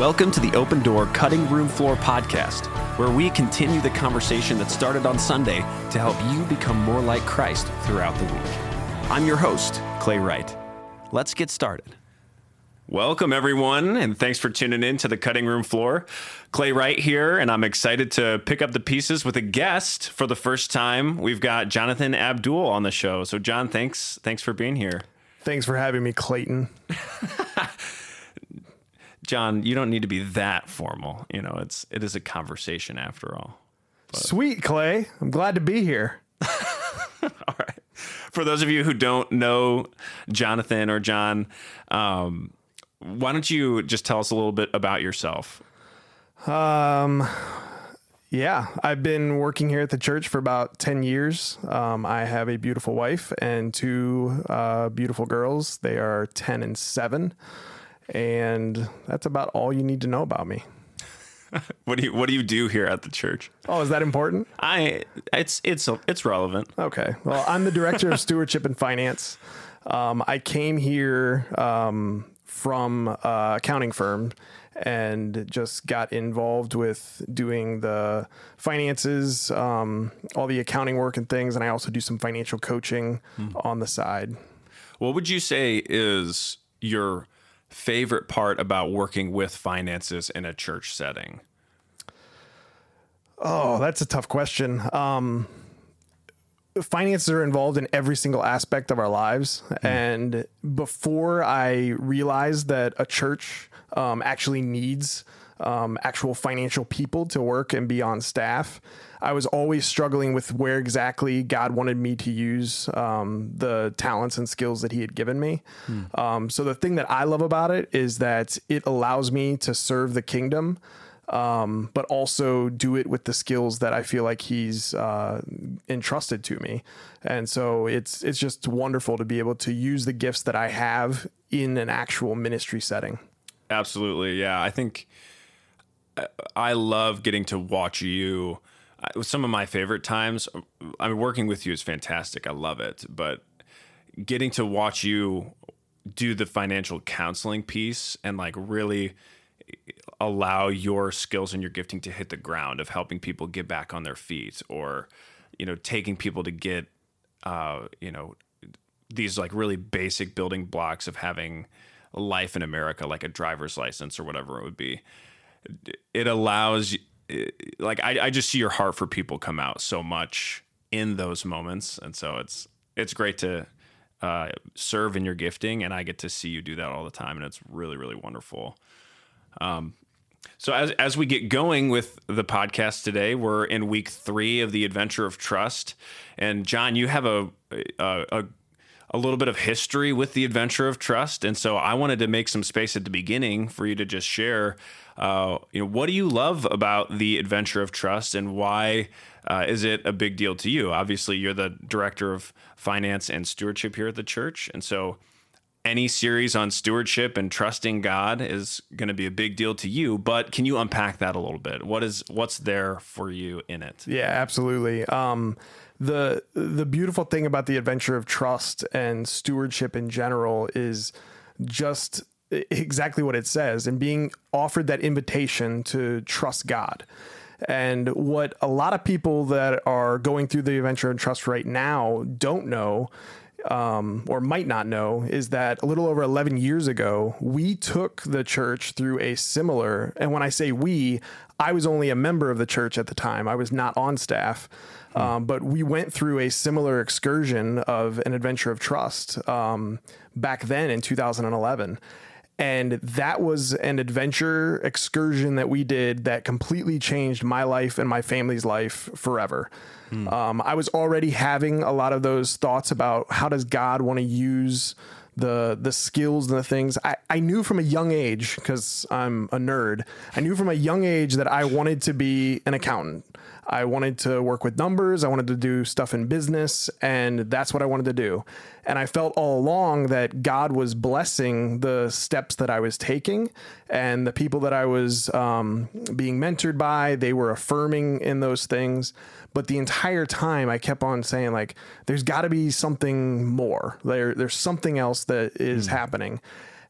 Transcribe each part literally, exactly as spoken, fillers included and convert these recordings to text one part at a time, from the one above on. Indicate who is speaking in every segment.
Speaker 1: Welcome to the Open Door Cutting Room Floor podcast, where we continue the conversation that started on Sunday to help you become more like Christ throughout the week. I'm your host, Clay Wright. Let's get started. Welcome, everyone, and thanks for tuning in to the Cutting Room Floor. Clay Wright here, and I'm excited to pick up the pieces with a guest for the first time. We've got Jonathan Abdul on the show. So, John, thanks, thanks for being here.
Speaker 2: Thanks for having me, Clayton.
Speaker 1: John, you don't need to be that formal. You know, it's it is a conversation after all.
Speaker 2: But. Sweet, Clay. I'm glad to be here.
Speaker 1: All right. For those of you who don't know Jonathan or John, um, why don't you just tell us a little bit about yourself?
Speaker 2: Um, yeah, I've been working here at the church for about ten years. Um, I have a beautiful wife and two uh, beautiful girls. They are ten and seven. And that's about all you need to know about me.
Speaker 1: What do you What do you do here at the church?
Speaker 2: Oh, is that important?
Speaker 1: I it's it's it's relevant.
Speaker 2: Okay. Well, I'm the director of stewardship and finance. Um, I came here um, from an accounting firm and just got involved with doing the finances, um, all the accounting work and things, and I also do some financial coaching hmm. on the side.
Speaker 1: What would you say is your favorite part about working with finances in a church setting?
Speaker 2: Oh, that's a tough question. Um, finances are involved in every single aspect of our lives. Mm. And before I realized that a church um, actually needs um, actual financial people to work and be on staff, I was always struggling with where exactly God wanted me to use um, the talents and skills that he had given me. Hmm. Um, so the thing that I love about it is that it allows me to serve the kingdom, um, but also do it with the skills that I feel like he's uh, entrusted to me. And so it's it's just wonderful to be able to use the gifts that I have in an actual ministry setting.
Speaker 1: Absolutely. Yeah. I think I love getting to watch you. Some of my favorite times, I mean, working with you is fantastic. I love it. But getting to watch you do the financial counseling piece and like really allow your skills and your gifting to hit the ground of helping people get back on their feet, or, you know, taking people to get, uh, you know, these like really basic building blocks of having life in America, like a driver's license or whatever it would be. It allows Like I, I just see your heart for people come out so much in those moments, and so it's it's great to uh, serve in your gifting, and I get to see you do that all the time, and it's really really wonderful. Um, so as as we get going with the podcast today, we're in week three of the Adventure of Trust, and John, you have a a, a a little bit of history with the Adventure of Trust, and so I wanted to make some space at the beginning for you to just share. Uh, you know, what do you love about the Adventure of Trust, and why uh, is it a big deal to you? Obviously, you're the director of finance and stewardship here at the church, and so any series on stewardship and trusting God is going to be a big deal to you. But can you unpack that a little bit? What is what's there for you in it?
Speaker 2: Yeah, absolutely. Um, the the beautiful thing about the Adventure of Trust and stewardship in general is just exactly what it says, and being offered that invitation to trust God. And what a lot of people that are going through the Adventure of Trust right now don't know, um, or might not know, is that a little over eleven years ago, we took the church through a similar, and when I say we, I was only a member of the church at the time. I was not on staff. Hmm. Um, but we went through a similar excursion of an Adventure of Trust um, back then in two thousand eleven. And that was an adventure excursion that we did that completely changed my life and my family's life forever. Hmm. Um, I was already having a lot of those thoughts about how does God want to use the the skills and the things. I, I knew from a young age, because I'm a nerd, I knew from a young age that I wanted to be an accountant. I wanted to work with numbers. I wanted to do stuff in business, and that's what I wanted to do. And I felt all along that God was blessing the steps that I was taking, and the people that I was um, being mentored by, they were affirming in those things. But the entire time I kept on saying, like, there's got to be something more. There, there's something else that is mm. happening.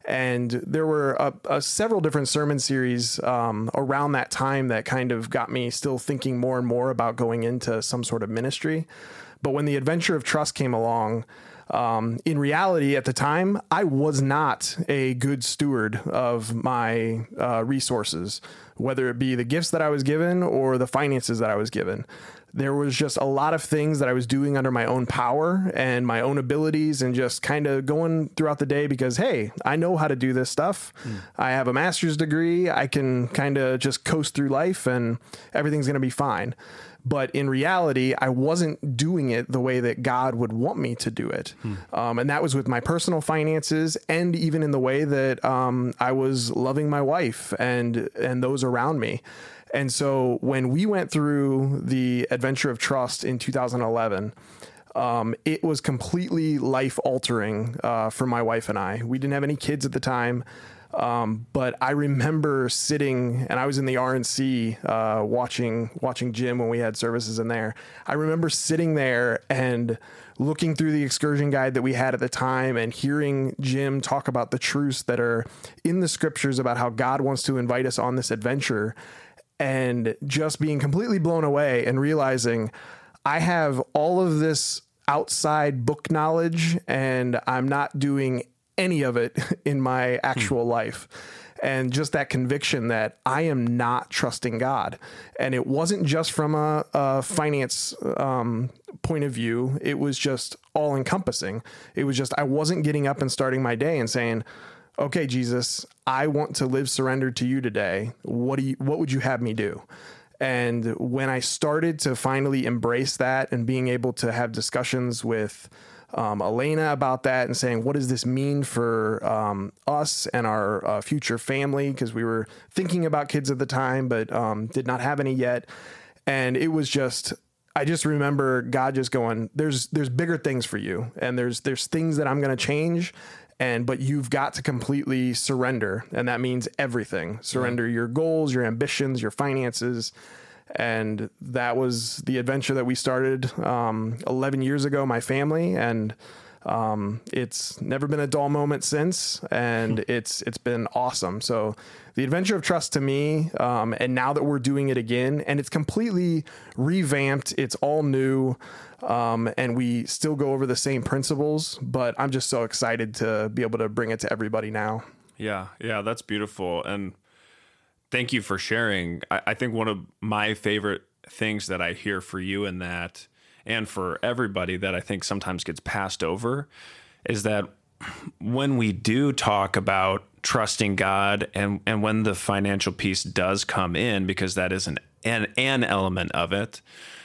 Speaker 2: And there were a, a several different sermon series um, around that time that kind of got me still thinking more and more about going into some sort of ministry. But when the Adventure of Trust came along, um, in reality at the time, I was not a good steward of my uh, resources, whether it be the gifts that I was given or the finances that I was given. There was just a lot of things that I was doing under my own power and my own abilities and just kind of going throughout the day because, hey, I know how to do this stuff. Mm. I have a master's degree. I can kind of just coast through life and everything's going to be fine. But in reality, I wasn't doing it the way that God would want me to do it. Hmm. Um, and that was with my personal finances and even in the way that um, I was loving my wife and and those around me. And so when we went through the Adventure of Trust in two thousand eleven, um, it was completely life altering uh, for my wife and I. We didn't have any kids at the time. Um, but I remember sitting, and I was in the R N C uh, watching watching Jim when we had services in there. I remember sitting there and looking through the excursion guide that we had at the time and hearing Jim talk about the truths that are in the scriptures about how God wants to invite us on this adventure, and just being completely blown away and realizing I have all of this outside book knowledge and I'm not doing any of it in my actual hmm. life. And just that conviction that I am not trusting God. And it wasn't just from a, a finance um, point of view. It was just all encompassing. It was just, I wasn't getting up and starting my day and saying, okay, Jesus, I want to live surrendered to you today. What do you, what would you have me do? And when I started to finally embrace that and being able to have discussions with Um, Elena about that and saying, what does this mean for um, us and our uh, future family? Because we were thinking about kids at the time, but um, did not have any yet. And it was just, I just remember God just going, there's, there's bigger things for you. And there's, there's things that I'm going to change. And, but you've got to completely surrender. And that means everything. Surrender yeah. your goals, your ambitions, your finances. And that was the adventure that we started um, eleven years ago, my family. And um, it's never been a dull moment since. And it's it's been awesome. So the Adventure of Trust to me, um, and now that we're doing it again, and it's completely revamped, it's all new. Um, and we still go over the same principles, but I'm just so excited to be able to bring it to everybody now.
Speaker 1: Yeah, yeah, that's beautiful. And thank you for sharing. I, I think one of my favorite things that I hear for you in that, and for everybody that I think sometimes gets passed over, is that when we do talk about trusting God and, and when the financial piece does come in, because that is an, an, an element of it,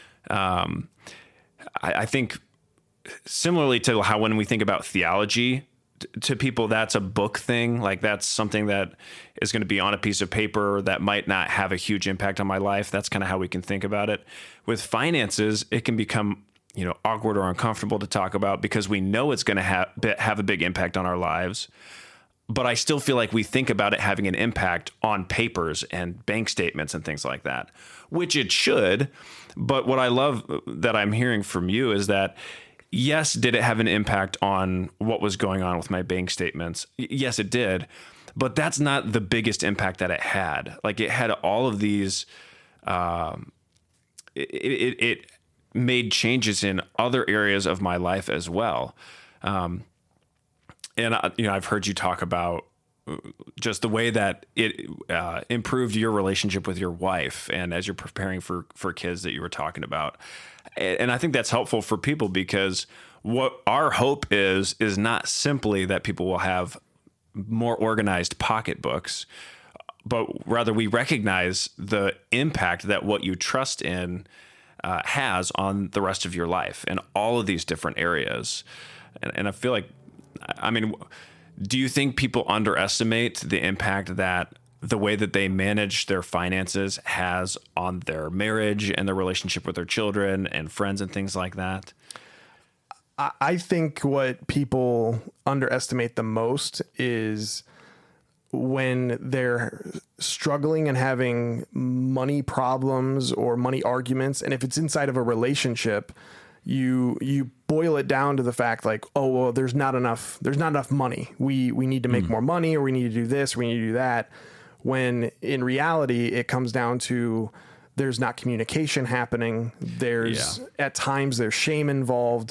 Speaker 1: um, I, I think similarly to how when we think about theology, to people, that's a book thing. Like that's something that is going to be on a piece of paper that might not have a huge impact on my life. That's kind of how we can think about it. With finances, it can become, you know, awkward or uncomfortable to talk about because we know it's going to have, have a big impact on our lives. But I still feel like we think about it having an impact on papers and bank statements and things like that, which it should. But what I love that I'm hearing from you is that, yes, did it have an impact on what was going on with my bank statements? Yes, it did. But that's not the biggest impact that it had. Like it had all of these, um, it, it, it made changes in other areas of my life as well. Um, and, I, you know, I've heard you talk about just the way that it uh, improved your relationship with your wife, and as you're preparing for, for kids that you were talking about. And I think that's helpful for people because what our hope is, is not simply that people will have more organized pocketbooks, but rather we recognize the impact that what you trust in uh, has on the rest of your life in all of these different areas. And, and I feel like, I mean, do you think people underestimate the impact that the way that they manage their finances has on their marriage and their relationship with their children and friends and things like that?
Speaker 2: I think what people underestimate the most is when they're struggling and having money problems or money arguments. And if it's inside of a relationship, you you boil it down to the fact like, oh, well, there's not enough there's not enough money. We we need to make mm. more money, or we need to do this, or we need to do that. When in reality, it comes down to there's not communication happening. There's yeah. at times there's shame involved.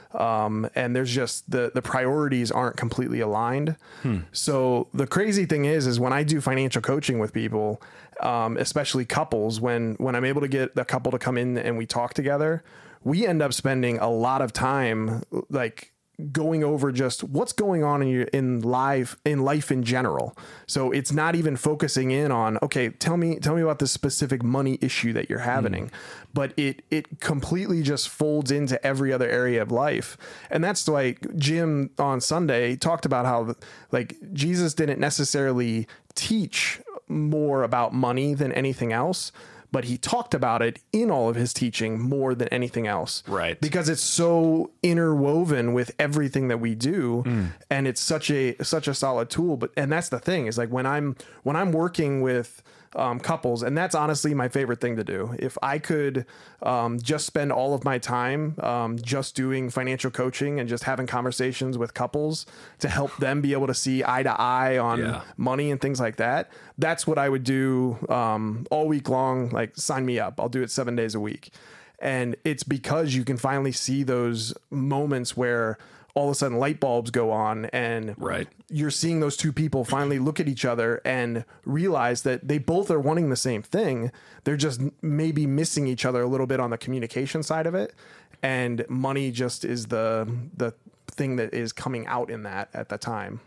Speaker 2: Um, and there's just the, the priorities aren't completely aligned. Hmm. So the crazy thing is, is when I do financial coaching with people, um, especially couples, when, when I'm able to get the couple to come in and we talk together, we end up spending a lot of time, like going over just what's going on in your, in life, in life in general. So it's not even focusing in on, okay, tell me, tell me about this specific money issue that you're having, mm. but it, it completely just folds into every other area of life. And that's why Jim on Sunday talked about how like Jesus didn't necessarily teach more about money than anything else, but he talked about it in all of his teaching more than anything else.
Speaker 1: Right.
Speaker 2: Because it's so interwoven with everything that we do. Mm. And it's such a, such a solid tool. But, and that's the thing is like when I'm, when I'm working with um, couples, and that's honestly my favorite thing to do. If I could um, just spend all of my time um, just doing financial coaching and just having conversations with couples to help them be able to see eye to eye on yeah. money and things like that, that's what I would do um, all week long. Like sign me up. I'll do it seven days a week. And it's because you can finally see those moments where all of a sudden light bulbs go on and
Speaker 1: right.
Speaker 2: you're seeing those two people finally look at each other and realize that they both are wanting the same thing. They're just maybe missing each other a little bit on the communication side of it. And money just is the, the thing that is coming out in that at the time.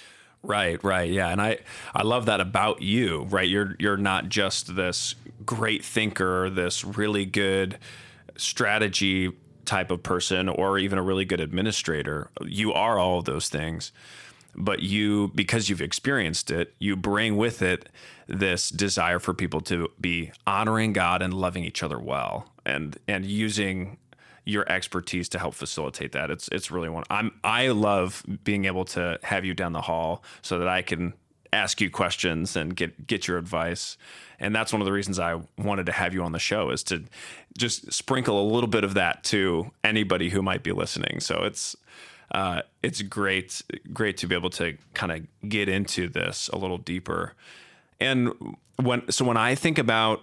Speaker 1: Right, right. Yeah. And I, I love that about you, right? You're, you're not just this great thinker, this really good strategy type of person, or even a really good administrator. You are all of those things, but you, because you've experienced it, you bring with it this desire for people to be honoring God and loving each other well, and, and using your expertise to help facilitate that. It's, it's really one. I'm, I love being able to have you down the hall so that I can ask you questions and get, get your advice. And that's one of the reasons I wanted to have you on the show, is to just sprinkle a little bit of that to anybody who might be listening. So it's, uh, it's great, great to be able to kind of get into this a little deeper. And when, so when I think about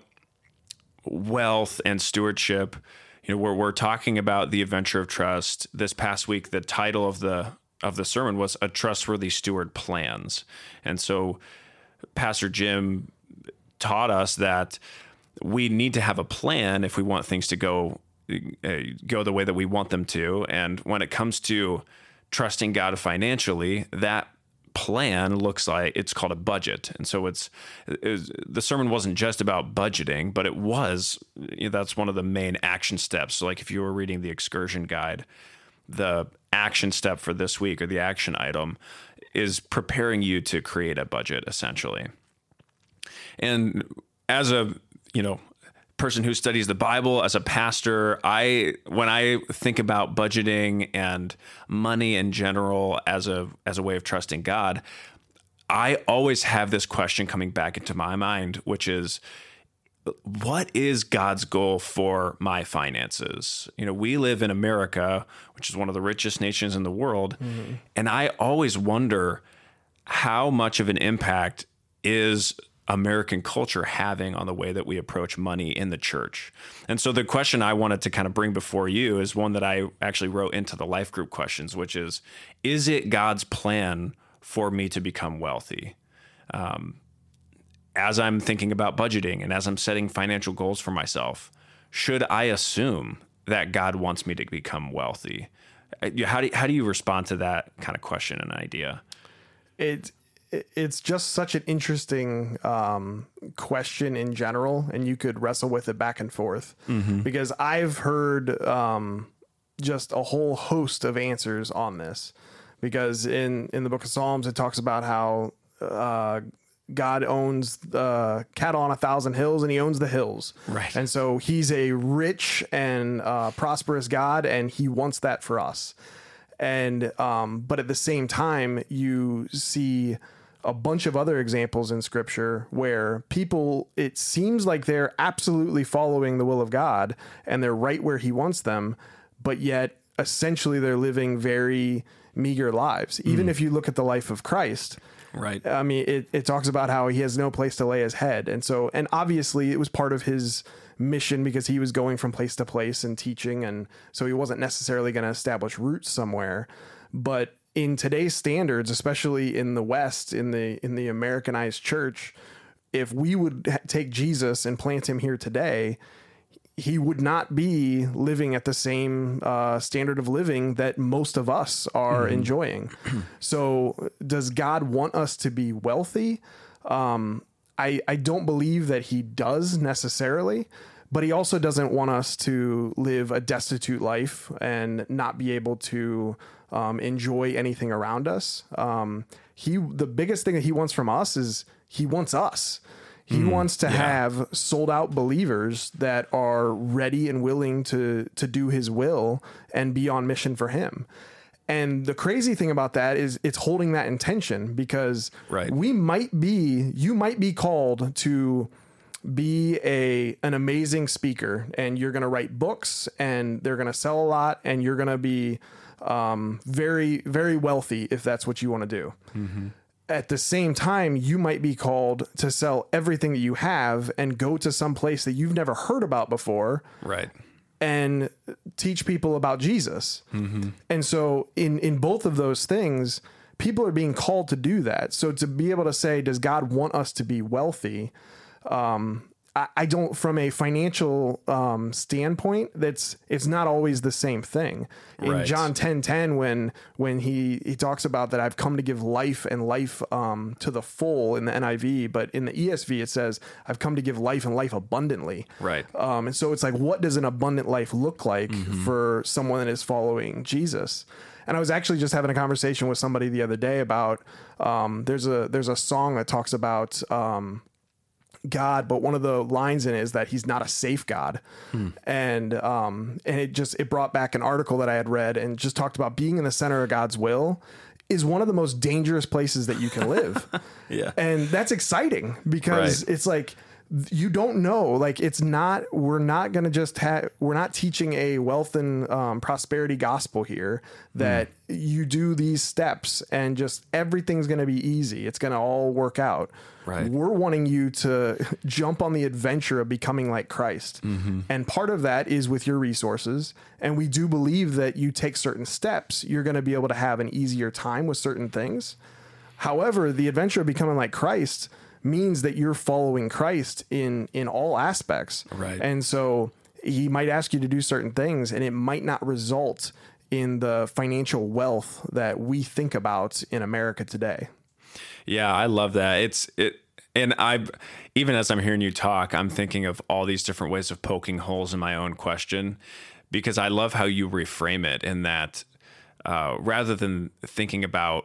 Speaker 1: wealth and stewardship, you know, where we're talking about the adventure of trust. This past week, the title of the of the sermon was A Trustworthy Steward Plans. And so Pastor Jim taught us that we need to have a plan if we want things to go uh, go the way that we want them to. And when it comes to trusting God financially, that plan looks like, it's called a budget. And so it's, it was, the sermon wasn't just about budgeting, but it was, you know, that's one of the main action steps. So like if you were reading the excursion guide, the action step for this week, or the action item, is preparing you to create a budget, essentially. And as a, you know, person who studies the Bible, as a pastor, I, when I think about budgeting and money in general as a, as a way of trusting God, I always have this question coming back into my mind, which is, what is God's goal for my finances? You know, we live in America, which is one of the richest nations in the world. Mm-hmm. And I always wonder how much of an impact is American culture having on the way that we approach money in the church. And so the question I wanted to kind of bring before you is one that I actually wrote into the life group questions, which is, is it God's plan for me to become wealthy? Um, as I'm thinking about budgeting and as I'm setting financial goals for myself, should I assume that God wants me to become wealthy? How do you, how do you respond to that kind of question and idea?
Speaker 2: It it's just such an interesting um, question in general, and you could wrestle with it back and forth, mm-hmm. because I've heard um, just a whole host of answers on this. Because in in the book of Psalms, it talks about how uh, God owns uh, cattle on a thousand hills, and he owns the hills.
Speaker 1: Right.
Speaker 2: And so he's a rich and uh, prosperous God, and he wants that for us. And um, but at the same time, you see a bunch of other examples in scripture where people, it seems like they're absolutely following the will of God and they're right where he wants them, but yet essentially they're living very meager lives. Even mm. if you look at the life of Christ,
Speaker 1: right?
Speaker 2: I mean, it, it talks about how he has no place to lay his head. And so, and obviously it was part of his mission because he was going from place to place and teaching. And so he wasn't necessarily going to establish roots somewhere. But in today's standards, especially in the West, in the, in the Americanized church, if we would ha- take Jesus and plant him here today, he would not be living at the same uh, standard of living that most of us are mm-hmm. enjoying. So does God want us to be wealthy? Um, I, I don't believe that he does necessarily, but he also doesn't want us to live a destitute life and not be able to um, enjoy anything around us. Um, he, the biggest thing that he wants from us is he wants us. He mm, wants to yeah. have sold out believers that are ready and willing to, to do his will and be on mission for him. And the crazy thing about that is it's holding that intention because
Speaker 1: right.
Speaker 2: we might be, you might be called to be a, an amazing speaker, and you're going to write books and they're going to sell a lot, and you're going to be um, very, very wealthy if that's what you want to do. Mm-hmm. At the same time, you might be called to sell everything that you have and go to some place that you've never heard about before.
Speaker 1: Right.
Speaker 2: And teach people about Jesus. Mm-hmm. And so in, in both of those things, people are being called to do that. So to be able to say, does God want us to be wealthy? Um, I, I don't, from a financial um, standpoint, that's, it's not always the same thing. In
Speaker 1: right.
Speaker 2: John ten ten, when, when he, he talks about that I've come to give life and life um, to the full in the N I V, but in the E S V, it says I've come to give life and life abundantly.
Speaker 1: Right.
Speaker 2: Um, and so it's like, what does an abundant life look like mm-hmm. for someone that is following Jesus? And I was actually just having a conversation with somebody the other day about, um, there's a, there's a song that talks about, um, God, but one of the lines in it is that he's not a safe God. Hmm. And, um, and it just, it brought back an article that I had read and just talked about being in the center of God's will is one of the most dangerous places that you can live.
Speaker 1: Yeah.
Speaker 2: And that's exciting because right. it's like, you don't know, like, it's not, we're not going to just have, we're not teaching a wealth and um, prosperity gospel here that mm. you do these steps and just everything's going to be easy. It's going to all work out.
Speaker 1: Right.
Speaker 2: We're wanting you to jump on the adventure of becoming like Christ. Mm-hmm. And part of that is with your resources. And we do believe that you take certain steps, you're going to be able to have an easier time with certain things. However, the adventure of becoming like Christ means that you're following Christ in, in all aspects.
Speaker 1: Right.
Speaker 2: And so he might ask you to do certain things and it might not result in the financial wealth that we think about in America today.
Speaker 1: Yeah, I love that. It's it. And I, even as I'm hearing you talk, I'm thinking of all these different ways of poking holes in my own question, because I love how you reframe it in that uh, rather than thinking about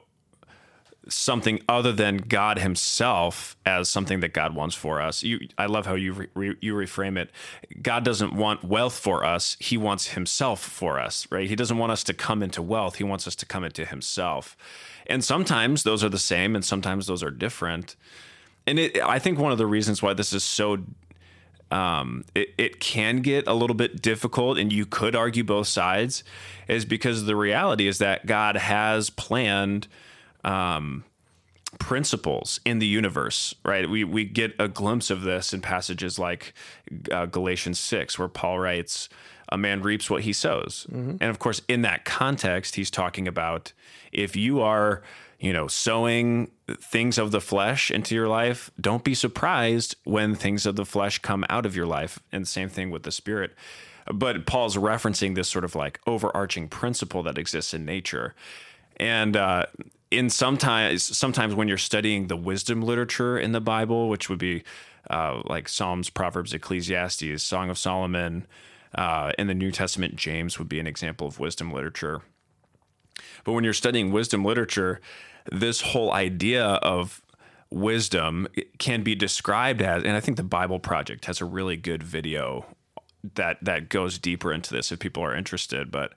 Speaker 1: something other than God himself as something that God wants for us. You, I love how you re, re, you reframe it. God doesn't want wealth for us. He wants himself for us, right? He doesn't want us to come into wealth. He wants us to come into himself. And sometimes those are the same and sometimes those are different. And it, I think one of the reasons why this is so, um, it, it can get a little bit difficult and you could argue both sides is because the reality is that God has planned Um, principles in the universe, right? We we get a glimpse of this in passages like uh, Galatians six, where Paul writes, "A man reaps what he sows." Mm-hmm. And of course, in that context, he's talking about if you are, you know, sowing things of the flesh into your life, don't be surprised when things of the flesh come out of your life. And the same thing with the Spirit. But Paul's referencing this sort of like overarching principle that exists in nature. And uh, in sometimes, sometimes when you're studying the wisdom literature in the Bible, which would be uh, like Psalms, Proverbs, Ecclesiastes, Song of Solomon, uh, in the New Testament, James would be an example of wisdom literature. But when you're studying wisdom literature, this whole idea of wisdom can be described as, and I think the Bible Project has a really good video that that goes deeper into this if people are interested, but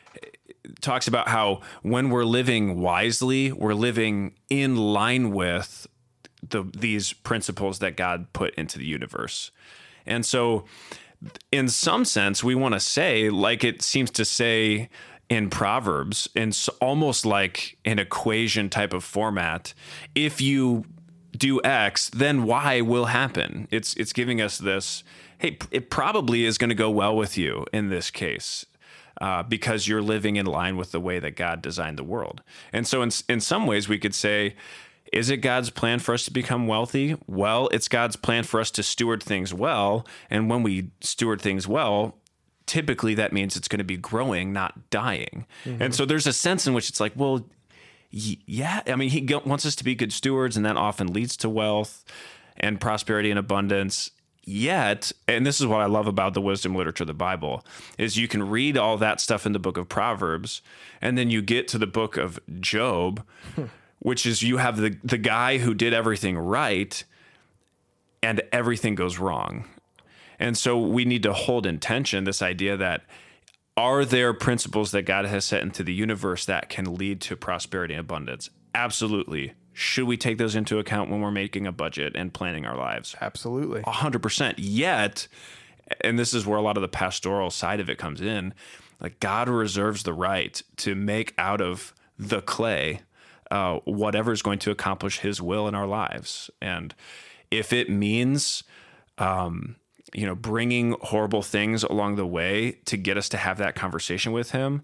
Speaker 1: talks about how when we're living wisely, we're living in line with the these principles that God put into the universe. And so in some sense, we want to say, like it seems to say in Proverbs, in almost like an equation type of format, if you do X, then Y will happen. It's it's giving us this, hey, it probably is going to go well with you in this case. Uh, because you're living in line with the way that God designed the world. And so in in some ways we could say, is it God's plan for us to become wealthy? Well, it's God's plan for us to steward things well. And when we steward things well, typically that means it's going to be growing, not dying. Mm-hmm. And so there's a sense in which it's like, well, yeah, I mean, he wants us to be good stewards, and that often leads to wealth and prosperity and abundance. Yet, and this is what I love about the wisdom literature of the Bible, is you can read all that stuff in the book of Proverbs, and then you get to the book of Job, hmm. which is you have the, the guy who did everything right, and everything goes wrong. And so we need to hold in tension this idea that, are there principles that God has set into the universe that can lead to prosperity and abundance? Absolutely. Should we take those into account when we're making a budget and planning our lives?
Speaker 2: Absolutely.
Speaker 1: A hundred percent. Yet, and this is where a lot of the pastoral side of it comes in, like God reserves the right to make out of the clay uh, whatever is going to accomplish his will in our lives. And if it means, um, you know, bringing horrible things along the way to get us to have that conversation with him,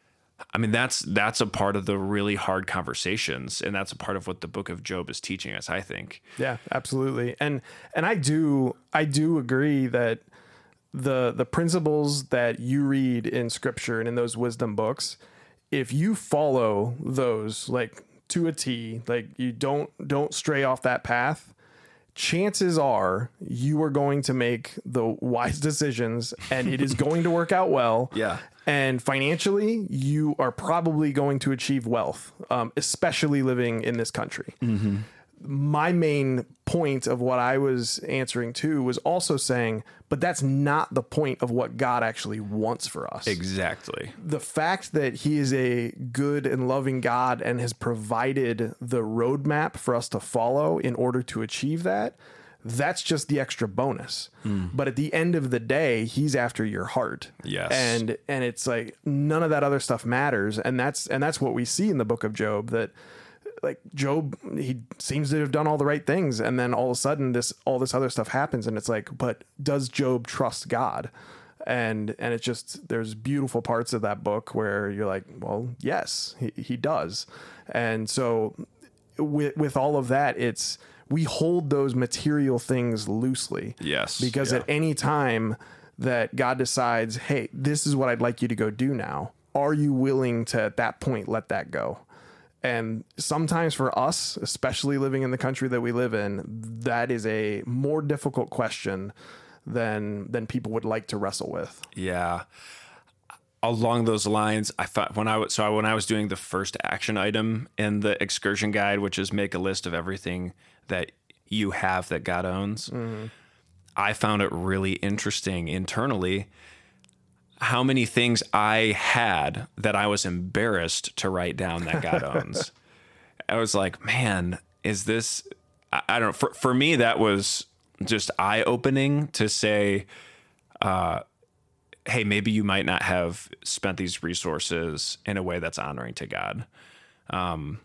Speaker 1: I mean, that's that's a part of the really hard conversations, and that's a part of what the book of Job is teaching us, I think.
Speaker 2: Yeah, absolutely. And and I do I do agree that the the principles that you read in scripture and in those wisdom books, if you follow those like to a T, like you don't don't stray off that path, chances are you are going to make the wise decisions, and it is going to work out well.
Speaker 1: Yeah.
Speaker 2: And financially, you are probably going to achieve wealth, um, especially living in this country. Mm-hmm. My main point of what I was answering to was also saying, but that's not the point of what God actually wants for us.
Speaker 1: Exactly.
Speaker 2: The fact that he is a good and loving God and has provided the roadmap for us to follow in order to achieve that, that's just the extra bonus. Mm. But at the end of the day, he's after your heart.
Speaker 1: Yes.
Speaker 2: And and it's like none of that other stuff matters. And that's and that's what we see in the book of Job, that like Job, he seems to have done all the right things, and then all of a sudden this all this other stuff happens, and it's like, but does Job trust God? And and it's just, there's beautiful parts of that book where you're like, well, yes, he, he does. And so with with all of that, it's we hold those material things loosely.
Speaker 1: Yes.
Speaker 2: Because
Speaker 1: yeah.
Speaker 2: at any time that God decides, hey, this is what I'd like you to go do now, are you willing to, at that point, let that go? And sometimes for us, especially living in the country that we live in, that is a more difficult question than than people would like to wrestle with.
Speaker 1: Yeah. Along those lines, I thought when I was so when I was doing the first action item in the excursion guide, which is make a list of everything that you have that God owns, mm-hmm. I found it really interesting internally how many things I had that I was embarrassed to write down that God owns. I was like, man, is this, I, I don't know. For, for me, that was just eye opening to say, uh, hey, maybe you might not have spent these resources in a way that's honoring to God. Um,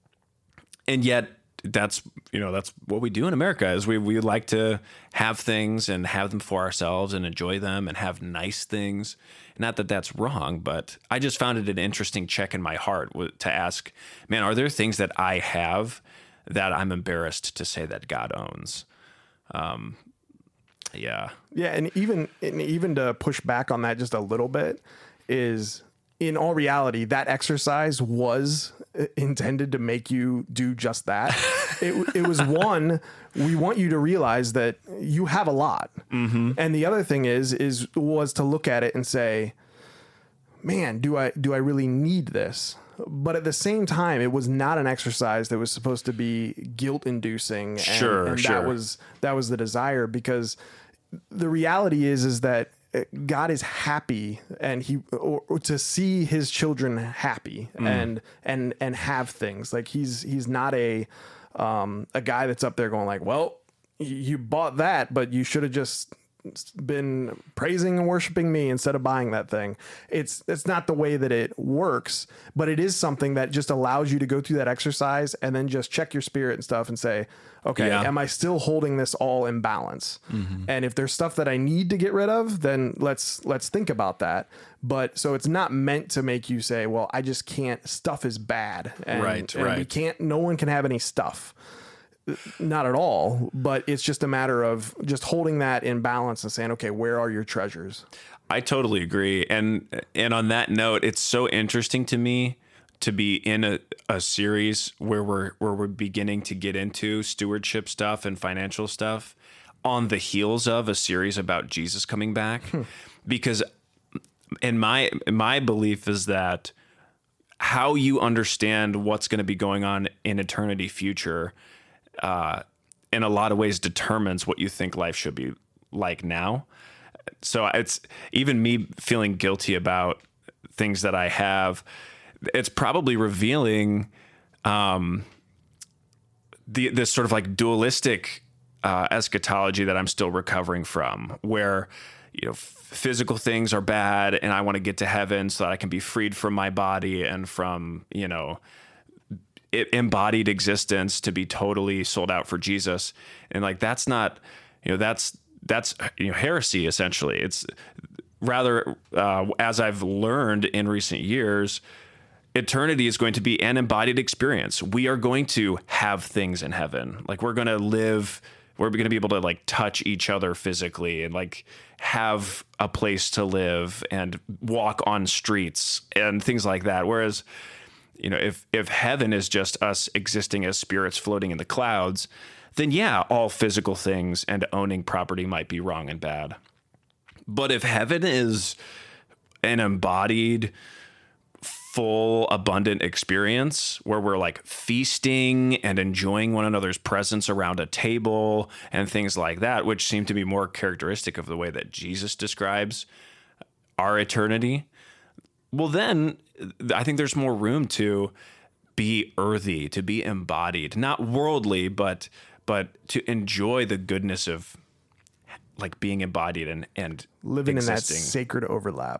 Speaker 1: and yet that's, you know, that's what we do in America is we, we like to have things and have them for ourselves and enjoy them and have nice things. Not that that's wrong, but I just found it an interesting check in my heart to ask, man, are there things that I have that I'm embarrassed to say that God owns? Um, yeah.
Speaker 2: Yeah. And even, and even to push back on that just a little bit is, in all reality, that exercise was intended to make you do just that. it, it was one, we want you to realize that you have a lot. Mm-hmm. And the other thing is, is was to look at it and say, man, do I, do I really need this? But at the same time, it was not an exercise that was supposed to be guilt inducing. And,
Speaker 1: sure,
Speaker 2: and
Speaker 1: sure.
Speaker 2: that was, that was the desire, because the reality is, is that God is happy, and he or, or to see his children happy mm. and and and have things. Like he's he's not a um, a guy that's up there going like, well, you bought that, but you should have just been praising and worshiping me instead of buying that thing. It's it's not the way that it works, but it is something that just allows you to go through that exercise and then just check your spirit and stuff and say, okay, yeah. am I still holding this all in balance? Mm-hmm. And if there's stuff that I need to get rid of, then let's let's think about that. But so it's not meant to make you say, well, I just can't, stuff is bad. And,
Speaker 1: right,
Speaker 2: and
Speaker 1: right.
Speaker 2: we can't, no one can have any stuff. Not at all, but it's just a matter of just holding that in balance and saying, okay, where are your treasures?
Speaker 1: I totally agree. And and on that note, it's so interesting to me to be in a, a series where we're where we're beginning to get into stewardship stuff and financial stuff on the heels of a series about Jesus coming back. Hmm. Because in my my belief is that how you understand what's going to be going on in eternity future uh, in a lot of ways determines what you think life should be like now. So it's even me feeling guilty about things that I have. It's probably revealing um, the this sort of like dualistic uh, eschatology that I'm still recovering from, where you know physical things are bad, and I want to get to heaven so that I can be freed from my body and from you know embodied existence to be totally sold out for Jesus, and like that's not you know that's that's you know heresy essentially. It's rather uh, as I've learned in recent years. Eternity is going to be an embodied experience. We are going to have things in heaven. Like we're going to live, we're going to be able to like touch each other physically and like have a place to live and walk on streets and things like that. Whereas, you know, if, if heaven is just us existing as spirits floating in the clouds, then yeah, all physical things and owning property might be wrong and bad. But if heaven is an embodied, full, abundant experience where we're like feasting and enjoying one another's presence around a table and things like that, which seem to be more characteristic of the way that Jesus describes our eternity, well, then I think there's more room to be earthy, to be embodied, not worldly, but but to enjoy the goodness of like being embodied and, and
Speaker 2: living
Speaker 1: existing.
Speaker 2: In that sacred overlap.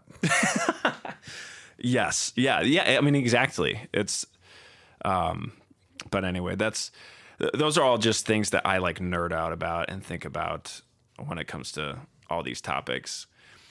Speaker 1: Yes. Yeah. Yeah. I mean, exactly. It's, um, but anyway, that's, th- those are all just things that I like nerd out about and think about when it comes to all these topics.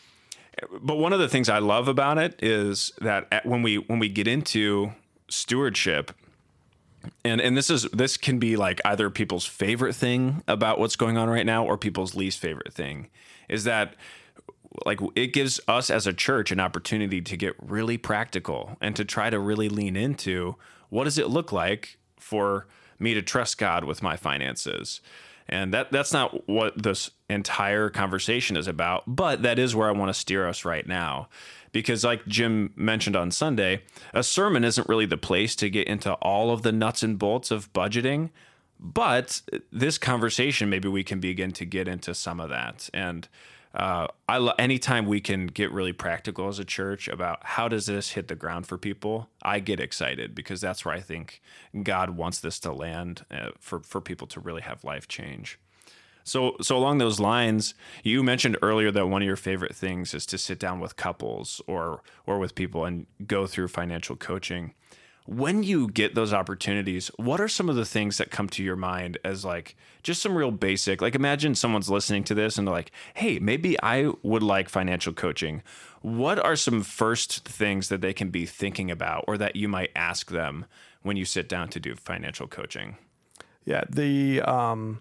Speaker 1: But one of the things I love about it is that at, when we, when we get into stewardship, and, and this is, this can be like either people's favorite thing about what's going on right now or people's least favorite thing, is that like it gives us as a church an opportunity to get really practical and to try to really lean into what does it look like for me to trust God with my finances. And that that's not what this entire conversation is about, but that is where I want to steer us right now. Because like Jim mentioned on Sunday, a sermon isn't really the place to get into all of the nuts and bolts of budgeting, but this conversation, maybe we can begin to get into some of that. And Uh, I lo- anytime we can get really practical as a church about how does this hit the ground for people, I get excited because that's where I think God wants this to land uh, for for people to really have life change. So so along those lines, you mentioned earlier that one of your favorite things is to sit down with couples or or with people and go through financial coaching. When you get those opportunities, what are some of the things that come to your mind as like just some real basic, like imagine someone's listening to this and they're like, hey, maybe I would like financial coaching. What are some first things that they can be thinking about or that you might ask them when you sit down to do financial coaching?
Speaker 2: Yeah, the um,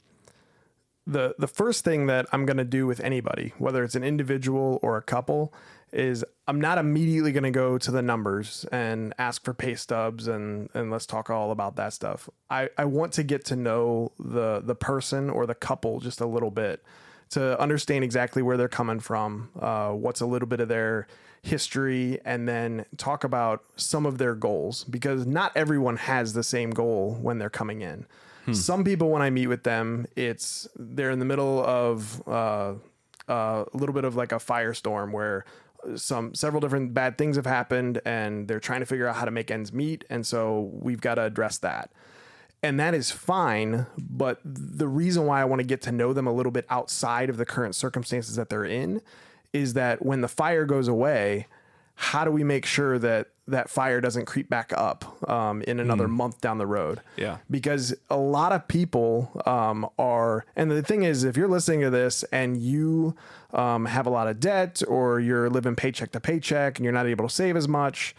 Speaker 2: the the first thing that I'm going to do with anybody, whether it's an individual or a couple, is I'm not immediately going to go to the numbers and ask for pay stubs and, and let's talk all about that stuff. I, I want to get to know the, the person or the couple just a little bit to understand exactly where they're coming from, uh, what's a little bit of their history, and then talk about some of their goals, because not everyone has the same goal when they're coming in. Hmm. Some people, when I meet with them, it's they're in the middle of uh, uh, a little bit of like a firestorm where some several different bad things have happened and they're trying to figure out how to make ends meet. And so we've got to address that. And that is fine. But the reason why I want to get to know them a little bit outside of the current circumstances that they're in is that when the fire goes away, how do we make sure that that fire doesn't creep back up um, in another mm. month down the road?
Speaker 1: Yeah.
Speaker 2: Because a lot of people um, are, and the thing is, if you're listening to this and you um, have a lot of debt or you're living paycheck to paycheck and you're not able to save as much,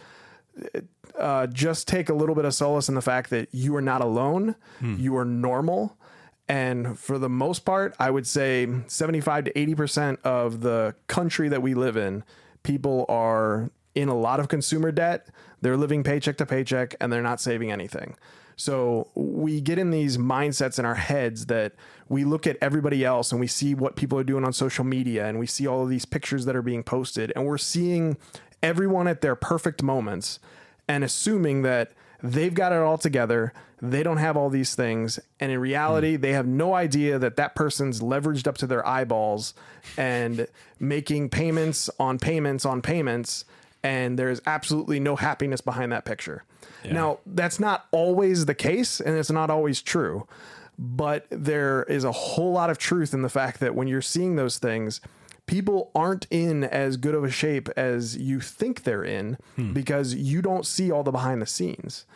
Speaker 2: uh, just take a little bit of solace in the fact that you are not alone. Mm. You are normal. And for the most part, I would say seventy-five to eighty percent of the country that we live in, people are in a lot of consumer debt. They're living paycheck to paycheck and they're not saving anything. So we get in these mindsets in our heads that we look at everybody else and we see what people are doing on social media and we see all of these pictures that are being posted and we're seeing everyone at their perfect moments and assuming that they've got it all together. They don't have all these things. And in reality, mm. they have no idea that that person's leveraged up to their eyeballs and making payments on payments on payments. And there's absolutely no happiness behind that picture. Yeah. Now, that's not always the case, and it's not always true. But there is a whole lot of truth in the fact that when you're seeing those things, people aren't in as good of a shape as you think they're in hmm. because you don't see all the behind the scenes.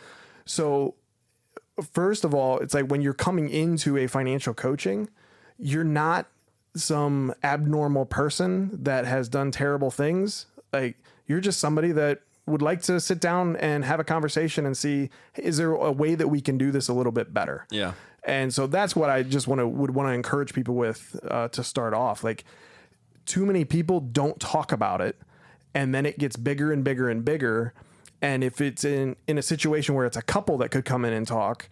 Speaker 2: So first of all, it's like when you're coming into a financial coaching, you're not some abnormal person that has done terrible things. Like you're just somebody that would like to sit down and have a conversation and see, hey, is there a way that we can do this a little bit better?
Speaker 1: Yeah.
Speaker 2: And so that's what I just want to, would want to encourage people with uh, to start off. Like too many people don't talk about it and then it gets bigger and bigger and bigger. And if it's in, in a situation where it's a couple that could come in and talk,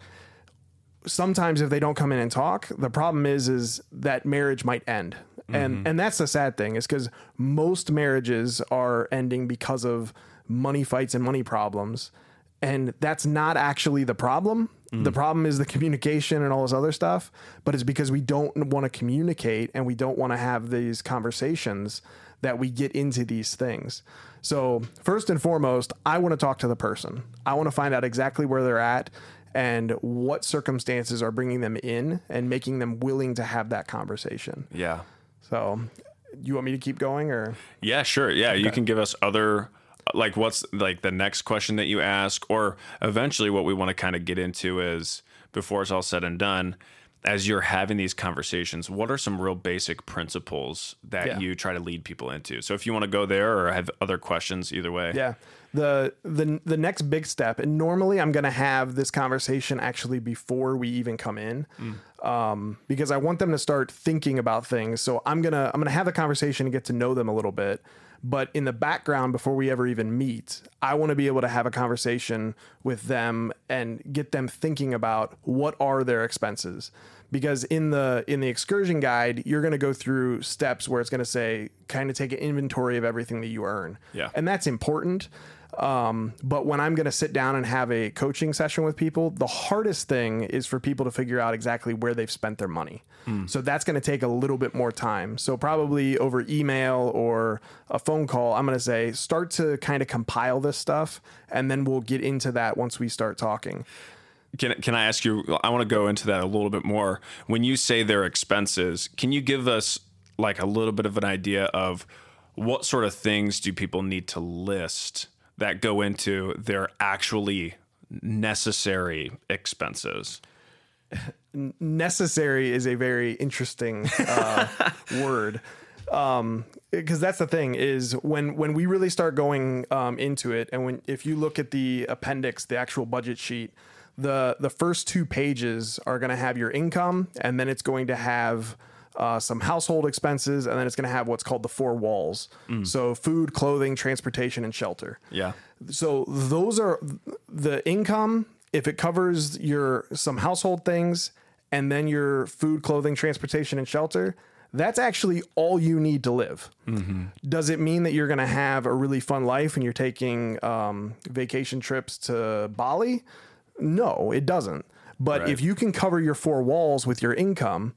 Speaker 2: sometimes if they don't come in and talk, the problem is, is that marriage might end. Mm-hmm. And, and that's the sad thing is because most marriages are ending because of money fights and money problems. And that's not actually the problem. Mm. The problem is the communication and all this other stuff, but it's because we don't want to communicate and we don't want to have these conversations that we get into these things. So first and foremost, I want to talk to the person. I want to find out exactly where they're at and what circumstances are bringing them in and making them willing to have that conversation.
Speaker 1: Yeah.
Speaker 2: So you want me to keep going or?
Speaker 1: Yeah, sure. Yeah. Okay. You can give us other, like what's like the next question that you ask, or eventually what we want to kind of get into is before it's all said and done, as you're having these conversations, what are some real basic principles that yeah. you try to lead people into? So if you want to go there or have other questions, either way.
Speaker 2: Yeah. The, the, the next big step, and normally I'm going to have this conversation actually before we even come in, mm. um, because I want them to start thinking about things. So I'm going to, I'm going to have the conversation and get to know them a little bit. But in the background, before we ever even meet, I want to be able to have a conversation with them and get them thinking about what are their expenses. Because in the in the excursion guide, you're going to go through steps where it's going to say, kind of take an inventory of everything that you earn.
Speaker 1: Yeah.
Speaker 2: And that's important. Um, but when I'm going to sit down and have a coaching session with people, the hardest thing is for people to figure out exactly where they've spent their money. Mm. So that's going to take a little bit more time. So probably over email or a phone call, I'm going to say, start to kind of compile this stuff. And then we'll get into that once we start talking.
Speaker 1: Can can I ask you, I want to go into that a little bit more. When you say their expenses, can you give us like a little bit of an idea of what sort of things do people need to list that go into their actually necessary expenses?
Speaker 2: Necessary is a very interesting uh, word. Um, because that's the thing is when, when we really start going um, into it, and when if you look at the appendix, the actual budget sheet, the the first two pages are going to have your income, and then it's going to have uh, some household expenses, and then it's going to have what's called the four walls. Mm. So food, clothing, transportation, and shelter.
Speaker 1: Yeah.
Speaker 2: So those are the income. If it covers your some household things, and then your food, clothing, transportation, and shelter, that's actually all you need to live. Mm-hmm. Does it mean that you're going to have a really fun life and you're taking um, vacation trips to Bali? No, it doesn't. But right. if you can cover your four walls with your income,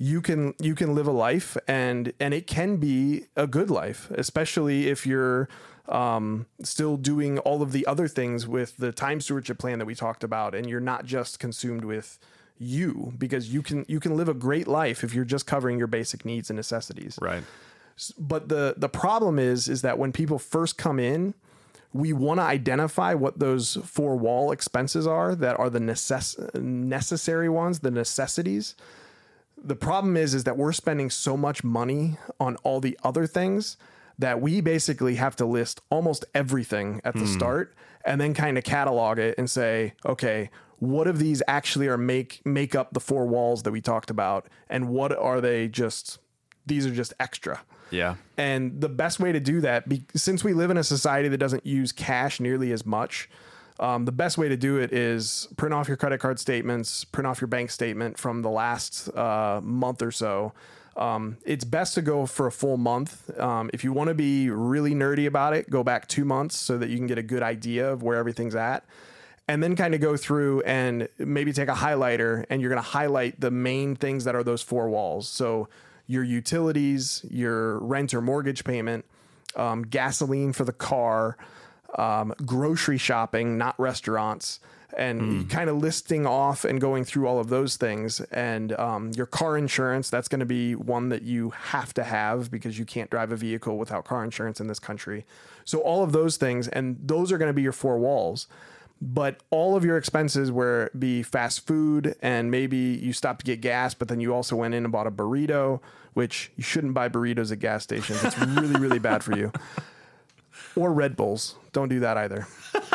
Speaker 2: you can you can live a life, and and it can be a good life, especially if you're um, still doing all of the other things with the time stewardship plan that we talked about, and you're not just consumed with you, because you can you can live a great life if you're just covering your basic needs and necessities.
Speaker 1: Right.
Speaker 2: But the the problem is is that when people first come in, we want to identify what those four wall expenses are that are the necess- necessary ones, the necessities. The problem is, is that we're spending so much money on all the other things that we basically have to list almost everything at the mm. start, and then kind of catalog it and say, okay, what of these actually are make, make up the four walls that we talked about? And what are they just, these are just extra.
Speaker 1: Yeah.
Speaker 2: And the best way to do that, be, since we live in a society that doesn't use cash nearly as much, um, the best way to do it is print off your credit card statements, print off your bank statement from the last uh, month or so. Um, it's best to go for a full month. Um, if you want to be really nerdy about it, go back two months so that you can get a good idea of where everything's at. And then kind of go through and maybe take a highlighter, and you're going to highlight the main things that are those four walls. So your utilities, your rent or mortgage payment, um, gasoline for the car, um, grocery shopping, not restaurants, and mm. kind of listing off and going through all of those things. And um, your car insurance, that's going to be one that you have to have because you can't drive a vehicle without car insurance in this country. So all of those things, and those are going to be your four walls. But all of your expenses, where it be fast food, and maybe you stopped to get gas, but then you also went in and bought a burrito, which you shouldn't buy burritos at gas stations. It's really, really bad for you. Or Red Bulls. Don't do that either.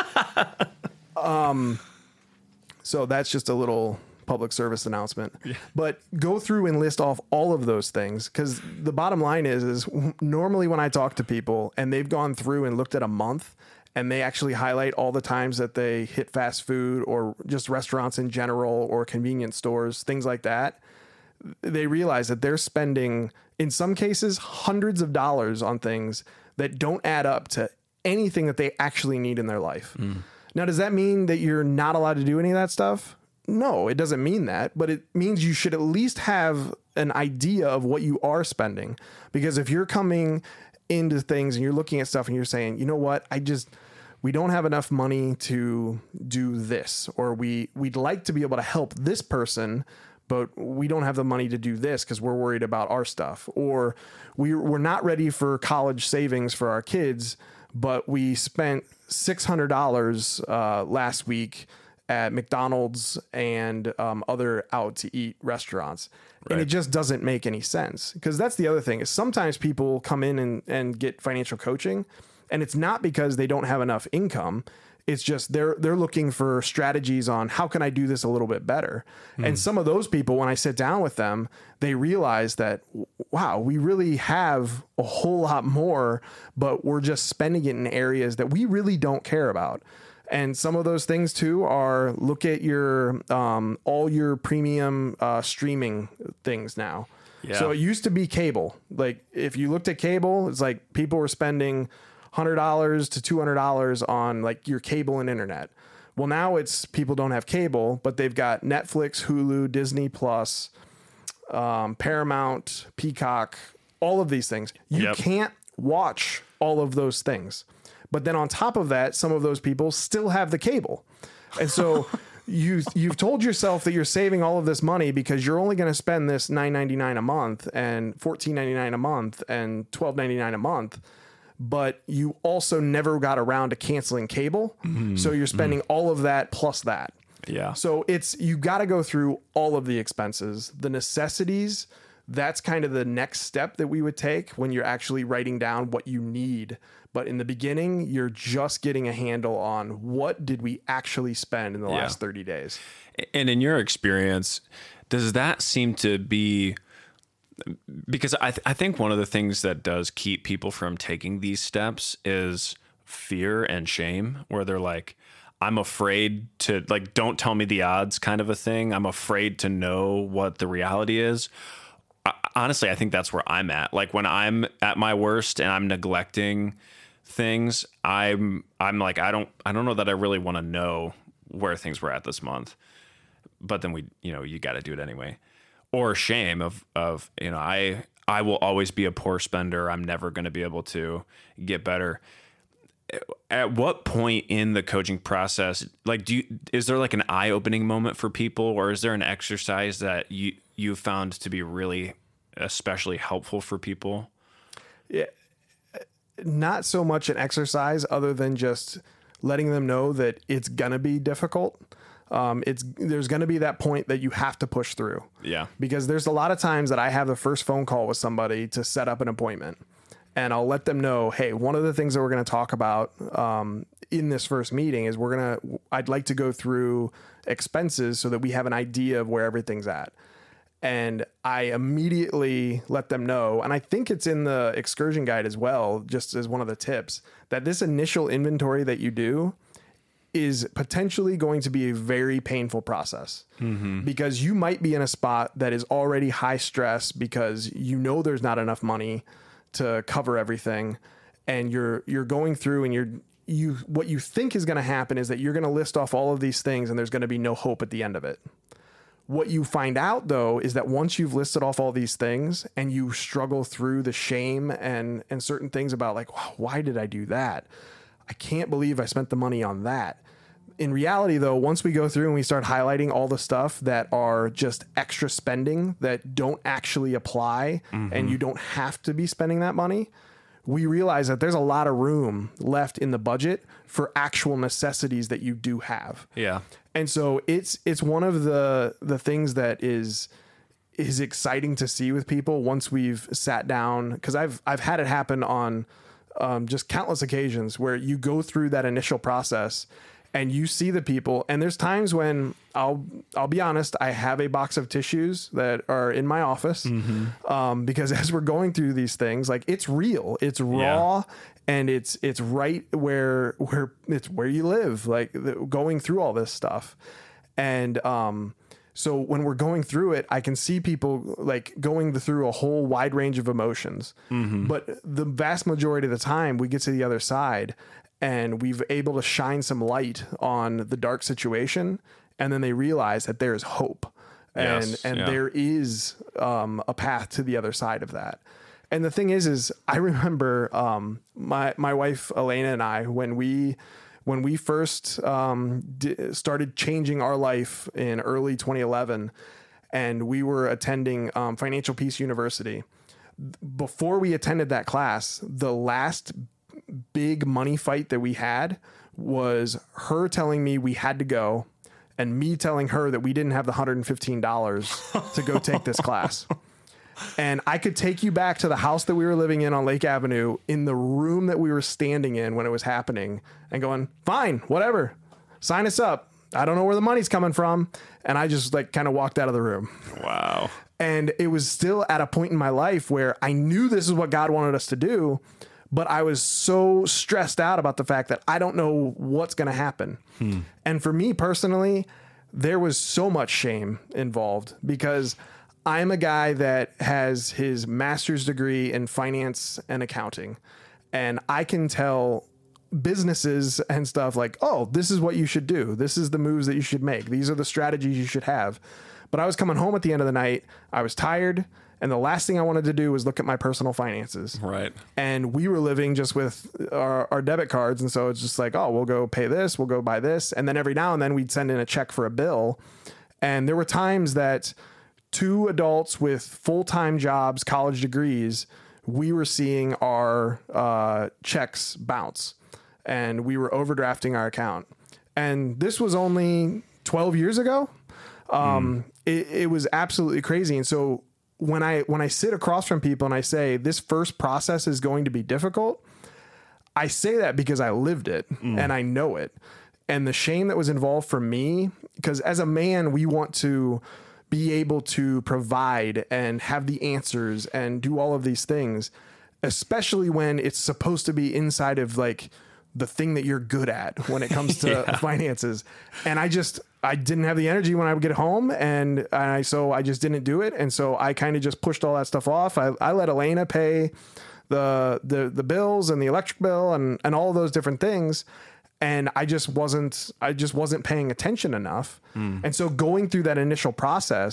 Speaker 2: um, so that's just a little public service announcement. Yeah. But go through and list off all of those things, because the bottom line is, is normally when I talk to people and they've gone through and looked at a month, and they actually highlight all the times that they hit fast food or just restaurants in general or convenience stores, things like that, they realize that they're spending, in some cases, hundreds of dollars on things that don't add up to anything that they actually need in their life. Mm. Now, does that mean that you're not allowed to do any of that stuff? No, it doesn't mean that, but it means you should at least have an idea of what you are spending. Because if you're coming into things and you're looking at stuff and you're saying, you know what, I just, we don't have enough money to do this, or we, we'd like to be able to help this person, but we don't have the money to do this because we're worried about our stuff, or we, we're not ready for college savings for our kids, but we spent six hundred dollars uh, last week at McDonald's and um, other out to eat restaurants. Right. And it just doesn't make any sense, because that's the other thing is sometimes people come in and, and get financial coaching, and it's not because they don't have enough income. It's just they're they're looking for strategies on how can I do this a little bit better. Mm. And some of those people, when I sit down with them, they realize that, wow, we really have a whole lot more, but we're just spending it in areas that we really don't care about. And some of those things too are look at your um, all your premium uh, streaming things now. Yeah. So it used to be cable. Like if you looked at cable, it's like people were spending one hundred dollars to two hundred dollars on like your cable and internet. Well, now it's people don't have cable, but they've got Netflix, Hulu, Disney Plus, um, Paramount, Peacock, all of these things. You yep. can't watch all of those things. But then on top of that, some of those people still have the cable. And so you, you've told yourself that you're saving all of this money because you're only going to spend this nine ninety-nine a month and fourteen ninety-nine a month and twelve ninety-nine a month. But you also never got around to canceling cable. Mm-hmm. So you're spending mm-hmm. all of that plus that.
Speaker 1: Yeah.
Speaker 2: So it's, you got to go through all of the expenses, the necessities. That's kind of the next step that we would take when you're actually writing down what you need. But in the beginning, you're just getting a handle on what did we actually spend in the yeah. last thirty days.
Speaker 1: And in your experience, does that seem to be, because I, th- I think one of the things that does keep people from taking these steps is fear and shame, where they're like, I'm afraid to, like, don't tell me the odds kind of a thing. I'm afraid to know what the reality is. I, honestly, I think that's where I'm at. Like when I'm at my worst and I'm neglecting things, I'm I'm like, I don't I don't know that I really want to know where things were at this month. But then we, you know, you got to do it anyway. or shame of, of, you know, I, I will always be a poor spender. I'm never going to be able to get better. At what point in the coaching process, like, do you, is there like an eye-opening moment for people, or is there an exercise that you, you found to be really especially helpful for people?
Speaker 2: Yeah. Not so much an exercise other than just letting them know that it's going to be difficult. Um, it's, there's going to be that point that you have to push through.
Speaker 1: Yeah.
Speaker 2: Because there's a lot of times that I have the first phone call with somebody to set up an appointment, and I'll let them know, hey, one of the things that we're going to talk about, um, in this first meeting is we're going to, I'd like to go through expenses so that we have an idea of where everything's at. And I immediately let them know, and I think it's in the excursion guide as well, just as one of the tips, that this initial inventory that you do is potentially going to be a very painful process, mm-hmm. because you might be in a spot that is already high stress because you know there's not enough money to cover everything, and you're you're going through and you're you what you think is going to happen is that you're going to list off all of these things and there's going to be no hope at the end of it. What you find out, though, is that once you've listed off all these things and you struggle through the shame and and certain things about like, wow, why did I do that? I can't believe I spent the money on that. In reality, though, once we go through and we start highlighting all the stuff that are just extra spending that don't actually apply, mm-hmm. and you don't have to be spending that money, we realize that there's a lot of room left in the budget for actual necessities that you do have.
Speaker 1: Yeah.
Speaker 2: And so it's it's one of the the things that is is exciting to see with people once we've sat down, because I've I've had it happen on um, just countless occasions where you go through that initial process and you see the people, and there's times when I'll I'll be honest, I have a box of tissues that are in my office, mm-hmm. um, because as we're going through these things, like it's real, it's raw, yeah. and it's it's right where where it's where you live, like the, going through all this stuff, and um, so when we're going through it, I can see people like going through a whole wide range of emotions, mm-hmm. but the vast majority of the time we get to the other side, and we've able to shine some light on the dark situation. And then they realize that there is hope, and, yes, and yeah. there is um, a path to the other side of that. And the thing is, is I remember um, my, my wife, Elena, and I, when we, when we first um, d- started changing our life in early twenty eleven, and we were attending um, Financial Peace University. Before we attended that class, the last big money fight that we had was her telling me we had to go, and me telling her that we didn't have the one hundred fifteen dollars to go take this class. And I could take you back to the house that we were living in on Lake Avenue, in the room that we were standing in when it was happening, and going, fine, whatever, sign us up. I don't know where the money's coming from. And I just like kind of walked out of the room.
Speaker 1: Wow.
Speaker 2: And it was still at a point in my life where I knew this is what God wanted us to do, but I was so stressed out about the fact that I don't know what's going to happen. Hmm. And for me personally, there was so much shame involved, because I'm a guy that has his master's degree in finance and accounting, and I can tell businesses and stuff like, oh, this is what you should do. This is the moves that you should make. These are the strategies you should have. But I was coming home at the end of the night. I was tired. And the last thing I wanted to do was look at my personal finances.
Speaker 1: Right.
Speaker 2: And we were living just with our, our debit cards. And so it's just like, oh, we'll go pay this, we'll go buy this. And then every now and then we'd send in a check for a bill. And there were times that two adults with full-time jobs, college degrees, we were seeing our uh, checks bounce, and we were overdrafting our account. And this was only twelve years ago. Um, mm. it, it was absolutely crazy. And so when I, when I sit across from people and I say, this first process is going to be difficult, I say that because I lived it mm. and I know it. And the shame that was involved for me, because as a man, we want to be able to provide and have the answers and do all of these things, especially when it's supposed to be inside of like the thing that you're good at when it comes to yeah. finances. And I just, I didn't have the energy when I would get home, and I, so I just didn't do it. And so I kind of just pushed all that stuff off. I, I let Elena pay the, the, the bills and the electric bill and, and all of those different things. And I just wasn't, I just wasn't paying attention enough. Mm. And so going through that initial process,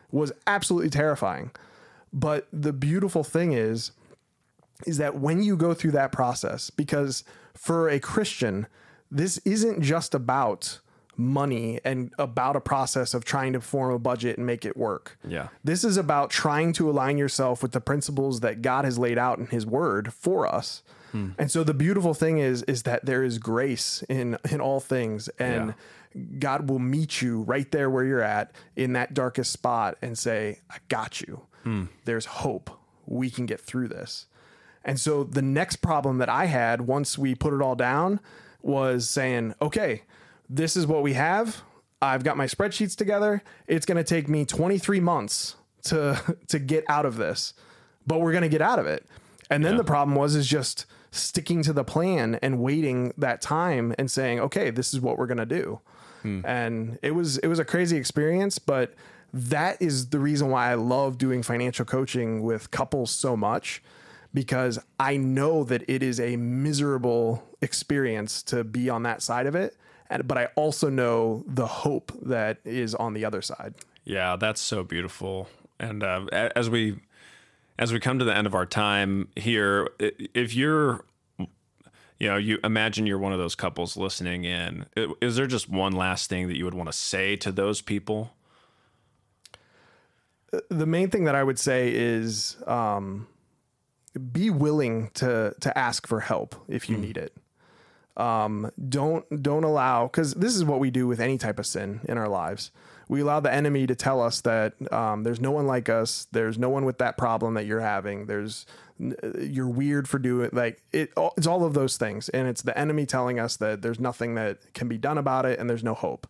Speaker 2: was absolutely terrifying. But the beautiful thing is, is that when you go through that process, because for a Christian, this isn't just about money and about a process of trying to form a budget and make it work.
Speaker 1: Yeah.
Speaker 2: This is about trying to align yourself with the principles that God has laid out in his word for us. Hmm. And so the beautiful thing is, is that there is grace in, in all things, and yeah. God will meet you right there where you're at in that darkest spot and say, I got you. Hmm. There's hope. We can get through this. And so the next problem that I had once we put it all down was saying, okay, this is what we have. I've got my spreadsheets together. It's going to take me twenty-three months to, to get out of this, but we're going to get out of it. And then yeah. the problem was, is just sticking to the plan and waiting that time and saying, okay, this is what we're going to do. Hmm. And it was, it was a crazy experience, but that is the reason why I love doing financial coaching with couples so much, because I know that it is a miserable experience to be on that side of it. And, but I also know the hope that is on the other side.
Speaker 1: Yeah, that's so beautiful. And uh, as we as we come to the end of our time here, if you're, you know, you imagine you're one of those couples listening in, is there just one last thing that you would want to say to those people?
Speaker 2: The main thing that I would say is um, be willing to to ask for help if you mm. need it. Um, don't, don't allow, cause this is what we do with any type of sin in our lives. We allow the enemy to tell us that, um, there's no one like us. There's no one with that problem that you're having. There's, you're weird for doing like it. It's all of those things. And it's the enemy telling us that there's nothing that can be done about it and there's no hope.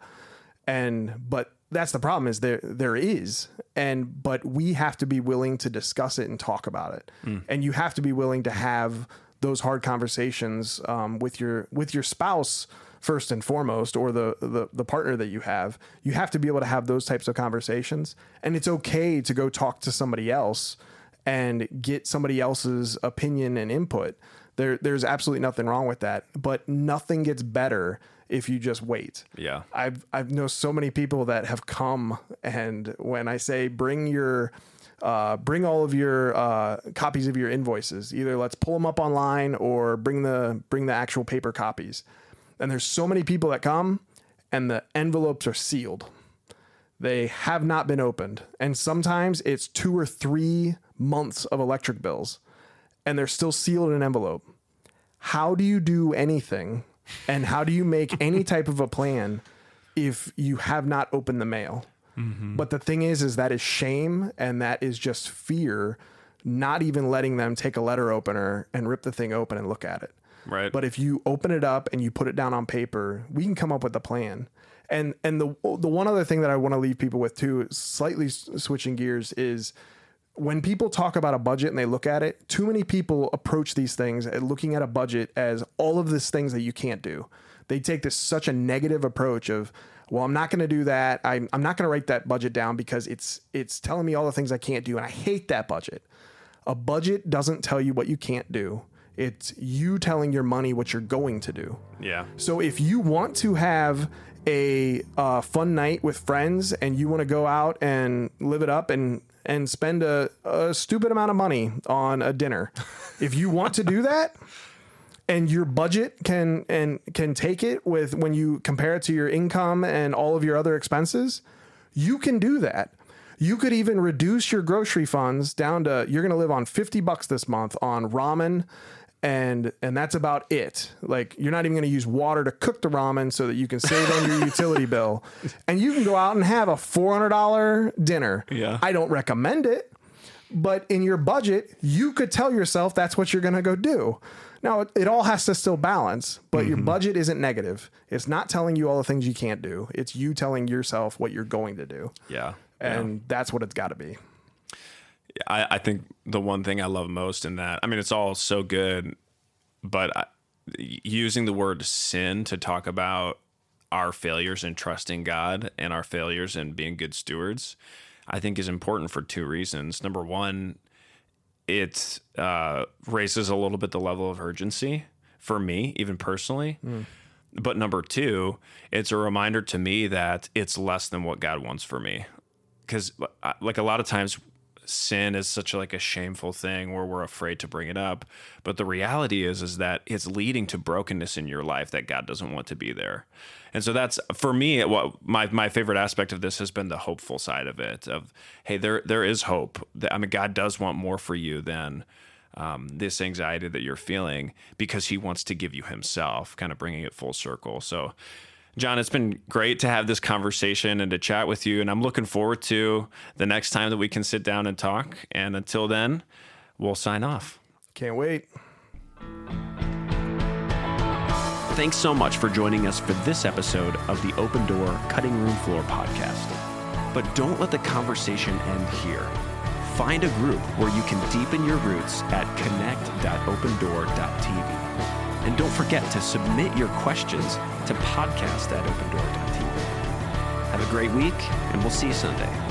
Speaker 2: And, but that's the problem, is there, there is, and, but we have to be willing to discuss it and talk about it. Mm. And you have to be willing to have those hard conversations um, with your with your spouse first and foremost, or the, the the partner that you have. You have to be able to have those types of conversations, and it's okay to go talk to somebody else and get somebody else's opinion and input. There there's absolutely nothing wrong with that, but nothing gets better if you just wait.
Speaker 1: Yeah,
Speaker 2: I've I've know so many people that have come, and when I say bring your Uh, bring all of your uh, copies of your invoices. Either let's pull them up online or bring the bring the actual paper copies. And there's so many people that come, and the envelopes are sealed. They have not been opened. And sometimes it's two or three months of electric bills, and they're still sealed in an envelope. How do you do anything, and how do you make any type of a plan if you have not opened the mail? Mm-hmm. But the thing is, is that is shame, and that is just fear, not even letting them take a letter opener and rip the thing open and look at it.
Speaker 1: Right.
Speaker 2: But if you open it up and you put it down on paper, we can come up with a plan. And and the the one other thing that I want to leave people with too, slightly switching gears, is when people talk about a budget and they look at it, too many people approach these things and looking at a budget as all of these things that you can't do. They take this such a negative approach of, well, I'm not going to do that. I'm, I'm not going to write that budget down because it's it's telling me all the things I can't do, and I hate that budget. A budget doesn't tell you what you can't do. It's you telling your money what you're going to do.
Speaker 1: Yeah.
Speaker 2: So if you want to have a uh, fun night with friends and you want to go out and live it up and and spend a, a stupid amount of money on a dinner, if you want to do that, and your budget can and can take it with when you compare it to your income and all of your other expenses, you can do that. You could even reduce your grocery funds down to, you're going to live on fifty bucks this month on ramen, and and that's about it. Like, you're not even going to use water to cook the ramen so that you can save on your utility bill, and you can go out and have a four hundred dollars dinner.
Speaker 1: Yeah.
Speaker 2: I don't recommend it, but in your budget, you could tell yourself that's what you're going to go do. Now, it, it all has to still balance, but mm-hmm. your budget isn't negative. It's not telling you all the things you can't do. It's you telling yourself what you're going to do.
Speaker 1: Yeah.
Speaker 2: And
Speaker 1: yeah.
Speaker 2: that's what it's got to be.
Speaker 1: I, I think the one thing I love most in that, I mean, it's all so good, but I, using the word sin to talk about our failures in trusting God and our failures in being good stewards, I think is important for two reasons. Number one, it uh, raises a little bit the level of urgency for me, even personally. Mm. But number two, it's a reminder to me that it's less than what God wants for me. because like a lot of times sin is such a, like a shameful thing where we're afraid to bring it up. But the reality is, is that it's leading to brokenness in your life that God doesn't want to be there. And so that's, for me, what my, my favorite aspect of this has been the hopeful side of it of, hey, there, there is hope. I mean, God does want more for you than um, this anxiety that you're feeling, because he wants to give you himself, kind of bringing it full circle. So John, it's been great to have this conversation and to chat with you. And I'm looking forward to the next time that we can sit down and talk. And until then, we'll sign off.
Speaker 2: Can't wait.
Speaker 3: Thanks so much for joining us for this episode of the Open Door Cutting Room Floor podcast. But don't let the conversation end here. Find a group where you can deepen your roots at connect dot open door dot t v. And don't forget to submit your questions to podcast at open door dot t v. Have a great week, and we'll see you Sunday.